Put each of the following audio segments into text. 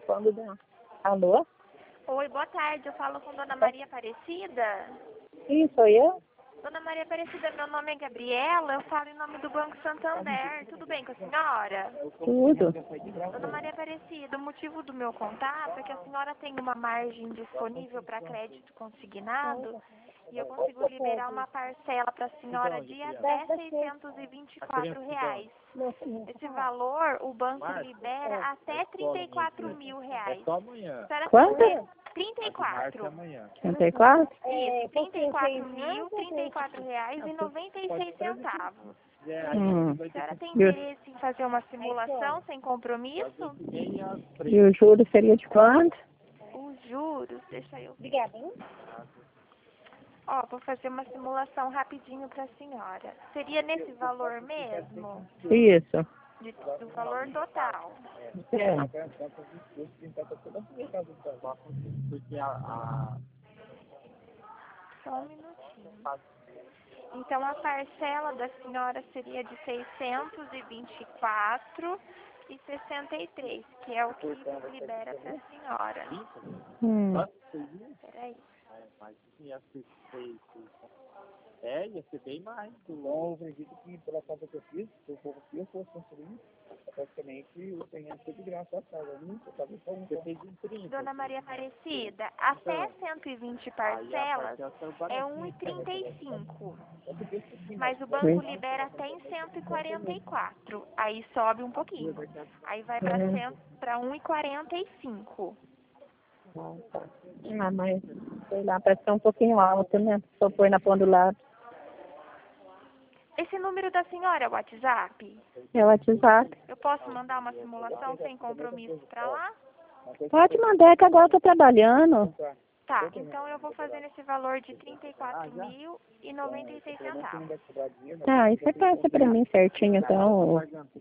quando dá. Alô? Oi, boa tarde. Eu falo com Dona Maria Aparecida. Sim, sou eu? Dona Maria Aparecida, meu nome é Gabriela. Eu falo em nome do Banco Santander. Tudo bem com a senhora? Tudo. Dona Maria Aparecida, o motivo do meu contato é que a senhora tem uma margem disponível para crédito consignado e eu consigo liberar uma parcela para a senhora de até R$ 624. Esse valor, o banco libera até R$ 34.000. Quanto? 34. 34? Isso, R$ 34.036,96. A senhora tem interesse em fazer uma simulação sem compromisso? E o juro seria de quanto? Os juros, deixa eu ver. Ó, vou fazer uma simulação rapidinho para a senhora. Seria nesse valor mesmo? Isso. Do valor total. É. Só um minutinho. Então, a parcela da senhora seria de R$ 624,63, que é o que libera para a senhora. Peraí. Ia ser bem mais. Então, eu acredito que pela conta que eu fiz, se eu fosse construir, praticamente eu tenho que de graça a casa. Dona Maria Aparecida, até 120 parcelas é 1,35. Mas o banco libera até em 144. Aí sobe um pouquinho. Aí vai para 1,45. Ah, mas, sei lá, parece que é um pouquinho alto, né? Só põe na ponta do lado. Esse número da senhora é o WhatsApp? É o WhatsApp. Eu posso mandar uma simulação sem compromisso para lá? Pode mandar, que agora eu tô trabalhando. Tá, então eu vou fazer nesse valor de R$ 34.096. Tá, e você passa pra mim certinho, então,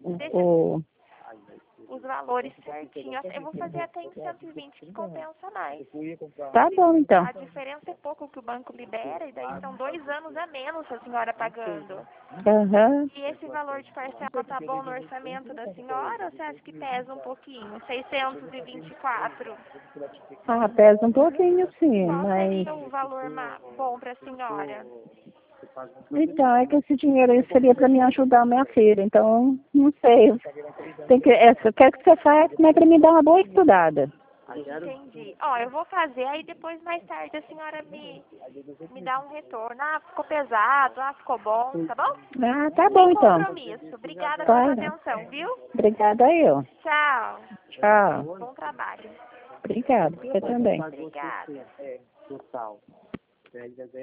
Os valores certinho. Eu vou fazer até em 120, que compensa mais. Tá bom, então. A diferença é pouco que o banco libera, e daí são 2 anos a menos a senhora pagando. Aham. E esse valor de parcela tá bom no orçamento da senhora, ou você acha que pesa um pouquinho? 624. Ah, pesa um pouquinho, sim, Qual mas... seria o valor bom para a senhora? Então, é que esse dinheiro aí seria para me ajudar a minha filha, então, não sei. Eu quero que você faça, mas para me dar uma boa estudada. Entendi. Ó, eu vou fazer, aí depois, mais tarde, a senhora me dá um retorno. Ah, ficou pesado, ah, ficou bom, tá bom? Ah, tá bom, Sem então. compromisso. Obrigada pela atenção, viu? Obrigada eu. Tchau. Tchau. Bom trabalho. Obrigada, você também. Obrigada.